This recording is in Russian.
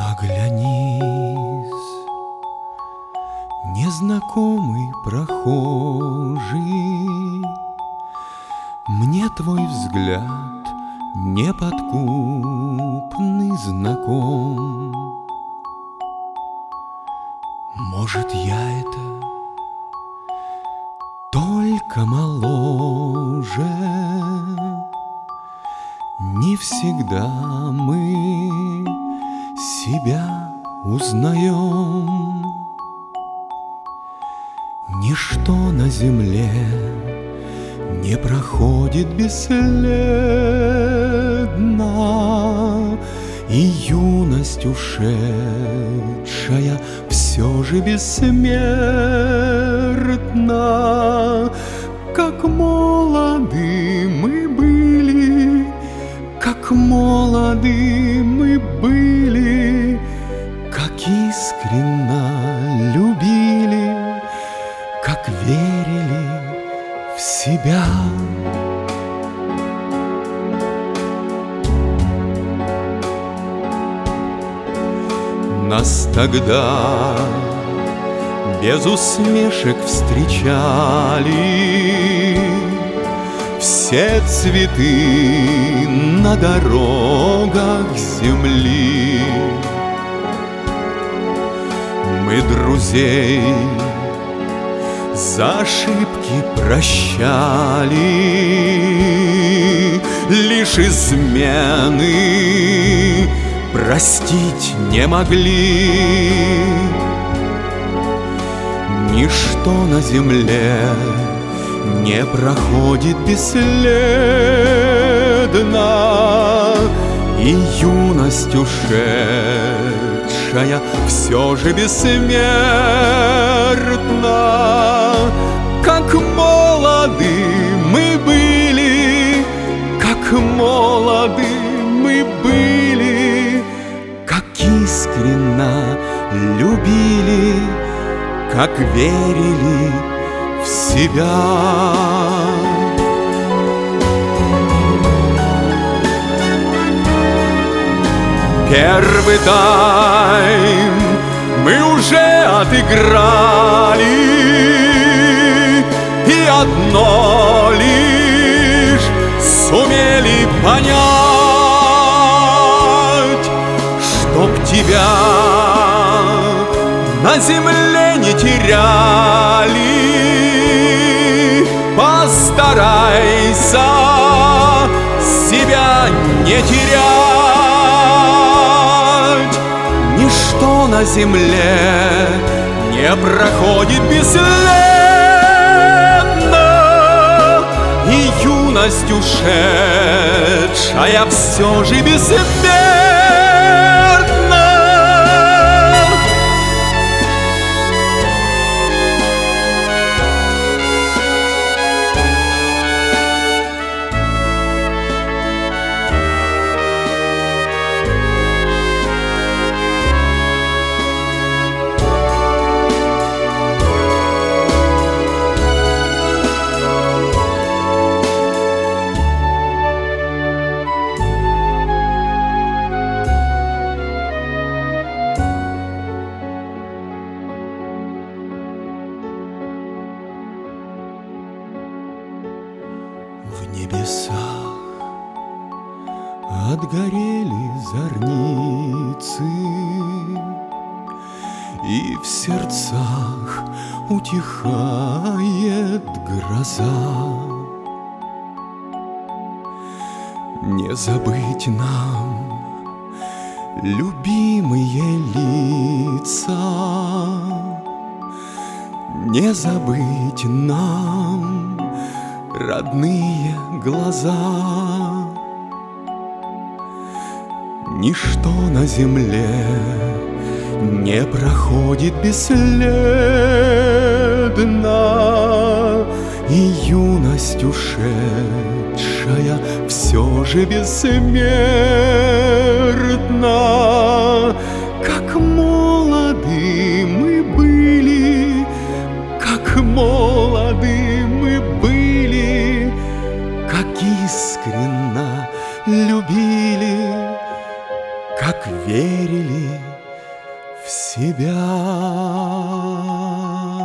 Оглянись, незнакомый прохожий, мне твой взгляд неподкупный знаком. Может, я это только моложе, не всегда мы себя узнаем. Ничто на земле не проходит бесследно, и юность ушедшая все же бессмертна. Как молоды мы были, как молоды мы были, как искренно любили, как верили в себя. Нас тогда без усмешек встречали все цветы на дорогах земли. Мы друзей за ошибки прощали, лишь измены простить не могли. Ничто на земле не проходит бесследно, и юность ушедшая все же бессмертна. Как молоды мы были, как молоды мы были, как искренно любили, как верили в себя. Первый тайм мы уже отыграли, и одно лишь сумели понять, чтоб тебя на земле не теряли. Постарайся себя не терять. Ничто на земле не проходит бесследно, и юность ушедшая все же бессмертна. В небесах отгорели зорницы, и в сердцах утихает гроза. Не забыть нам любимые лица, не забыть нам родные глаза. Ничто на земле не проходит бесследно, и юность ушедшая все же бессмертна. Как молоды мы были, как молоды мы были, как искренно любили, как верили в себя.